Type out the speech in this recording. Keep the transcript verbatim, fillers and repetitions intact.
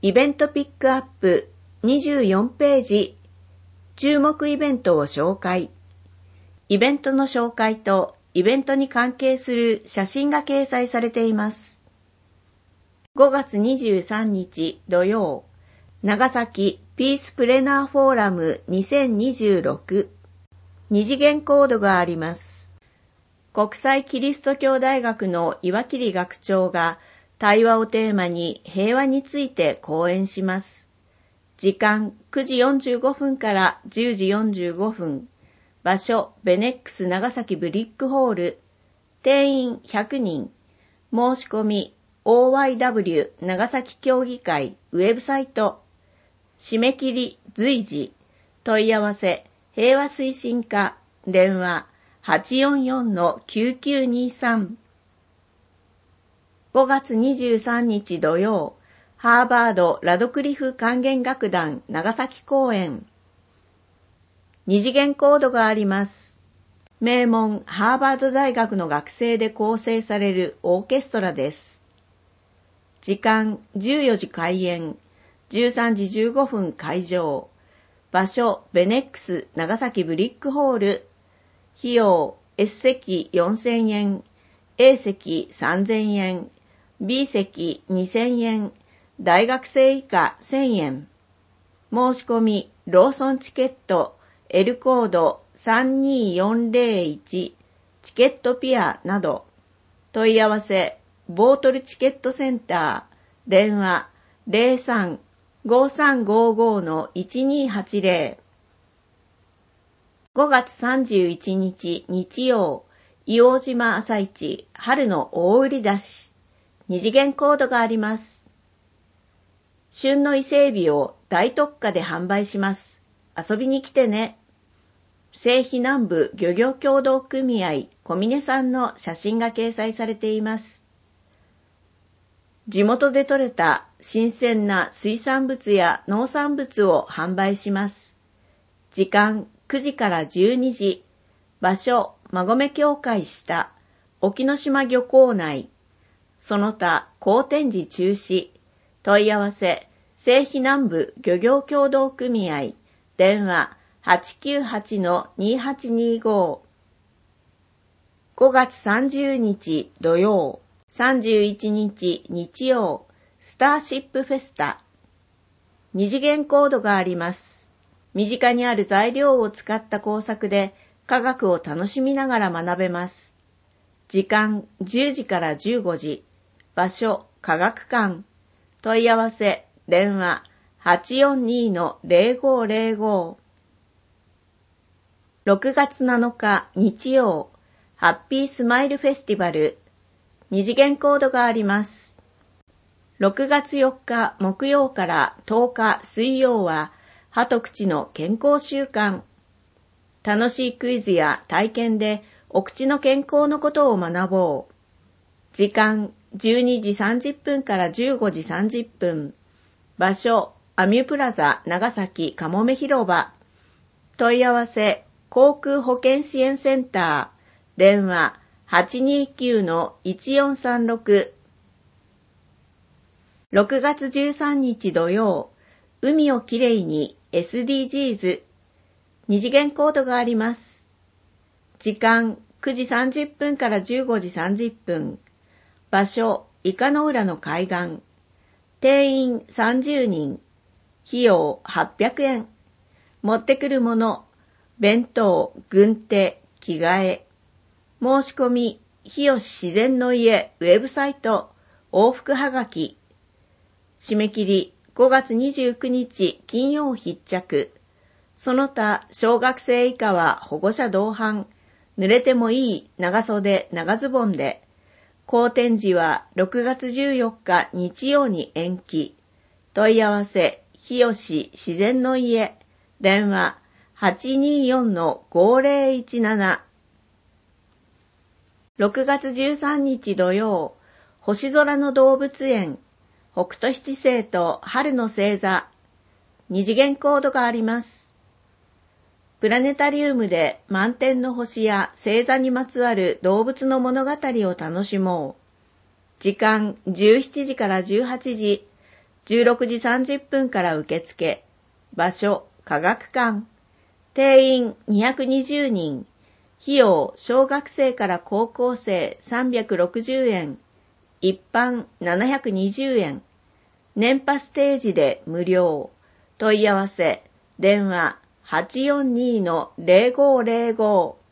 イベントピックアップにじゅうよんページ、注目イベントを紹介。イベントの紹介とイベントに関係する写真が掲載されています。ごがつにじゅうさんにち土曜、長崎ピースプレナーフォーラムにせんにじゅうろく、二次元コードがあります。国際キリスト教大学の岩切学長が対話をテーマに平和について講演します。時間くじよんじゅうごふんからじゅうじよんじゅうごふん。場所ベネックス長崎ブリックホール。定員ひゃくにん。申し込み オーワイダブリュー 長崎協議会ウェブサイト。締め切り随時。問い合わせ平和推進課。電話 はちよんよんのきゅうきゅうにさん。ごがつにじゅうさんにち土曜、ハーバード・ラドクリフ管弦楽団長崎公演。二次元コードがあります。名門ハーバード大学の学生で構成されるオーケストラです。時間じゅうよじ開演、じゅうさんじじゅうごふん会場。場所ベネックス長崎ブリックホール。費用 S 席よんせんえん、A 席さんぜんえん、B 席にせんえん、大学生以下せんえん。申し込みローソンチケット L コードさんにーよんぜろいち、チケットピアなど。問い合わせボートルチケットセンター。電話 ゼロさん ごさんごごのいちにーはちぜろ。ごがつさんじゅういちにち日曜、硫黄島朝市春の大売り出し。二次元コードがあります。旬の伊勢海老を大特価で販売します。遊びに来てね。西肥南部漁業協同組合小峰さんの写真が掲載されています。地元で採れた新鮮な水産物や農産物を販売します。時間くじからじゅうにじ。場所馬込協会下、沖ノ島漁港内。その他公展示中止。問い合わせ西肥南部漁業協同組合。電話 はちきゅうはちのにはちにご。ごがつさんじゅうにち土曜、さんじゅういちにち日曜、スターシップフェスタ。二次元コードがあります。身近にある材料を使った工作で科学を楽しみながら学べます。時間じゅうじからじゅうごじ。場所科学館。問い合わせ電話 はちよんにのぜろごぜろご。ろくがつなのか日曜、ハッピースマイルフェスティバル。二次元コードがあります。ろくがつよっか木曜からとおか水曜は歯と口の健康習慣。楽しいクイズや体験でお口の健康のことを学ぼう。時間じゅうにじさんじゅっぷんからじゅうごじさんじゅっぷん。場所アミュプラザ長崎かもめ広場。問い合わせ航空保険支援センター。電話 はちにきゅうのいちよんさんろく。ろくがつじゅうさんにち土曜、海をきれいに エスディージーズ。二次元コードがあります。時間くじさんじゅっぷんからじゅうごじさんじゅっぷん。場所イカの浦の海岸。定員さんじゅうにん。費用はっぴゃくえん。持ってくるもの、弁当、軍手、着替え。申し込み、日吉自然の家ウェブサイト、往復はがき。締め切りごがつにじゅうくにち金曜必着。その他小学生以下は保護者同伴。濡れてもいい長袖長ズボンで。公展示はろくがつじゅうよっか日曜に延期。問い合わせ日吉自然の家。電話 はちにーよんのごぜろいちなな。ろくがつじゅうさんにち土曜、星空の動物園。北斗七星と春の星座。二次元コードがあります。プラネタリウムで満天の星や星座にまつわる動物の物語を楽しもう。時間じゅうしちじからじゅうはちじ。 じゅうろくじさんじゅっぷんから受付。場所、科学館。定員にひゃくにじゅうにん。費用、小学生から高校生さんびゃくろくじゅうえん。一般ななひゃくにじゅうえん。年パス定時で無料。問い合わせ、電話 はちよんに のゼロごゼロご。